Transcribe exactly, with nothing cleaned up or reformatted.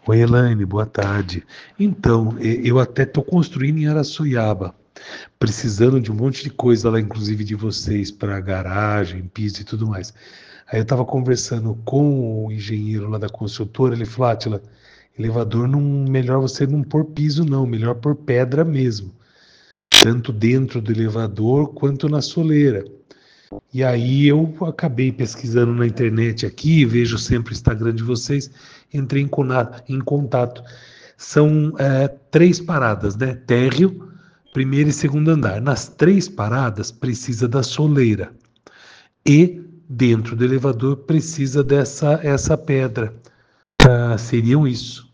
Oi, Elaine, boa tarde. Então, e- eu até estou construindo em Araçoiaba, precisando de um monte de coisa lá, inclusive de vocês, para garagem, piso e tudo mais. Aí eu estava conversando com o engenheiro lá da construtora, ele falou, Átila, elevador não, melhor você não pôr piso não, melhor pôr pedra mesmo, tanto dentro do elevador quanto na soleira. E aí eu acabei pesquisando na internet aqui, vejo sempre o Instagram de vocês, entrei em cona- em contato. São é, três paradas, né? Térreo, primeiro e segundo andar. Nas três paradas precisa da soleira e dentro do elevador precisa dessa essa pedra. Ah, seriam isso.